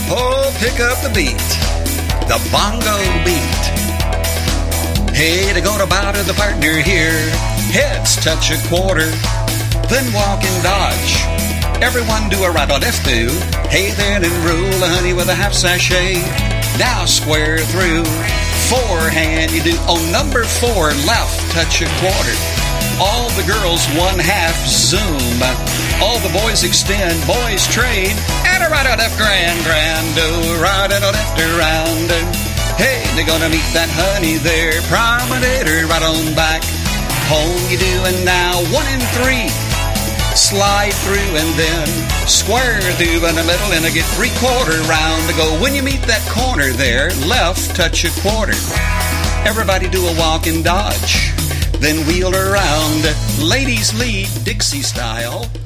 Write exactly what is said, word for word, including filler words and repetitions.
Oh, pick up the beat, the bongo beat. Hey, to go to bow to the partner here. Heads touch a quarter, then walk and dodge. Everyone do a right or left do. Hey there, then roll a honey with a half sachet. Now square through. Forehand you do. On number four, left touch a quarter. All the girls one half zoom. All the boys extend. Boys trade. And a right or left grand grand do. Right or left around do. Hey, they're gonna meet that honey there. Promenade her right on back. Home you do, and now one and three. Slide through and then square through in the middle, and I get three quarter round to go. When you meet that corner there, left touch a quarter. Everybody do a walk and dodge, then wheel around. Ladies lead Dixie style.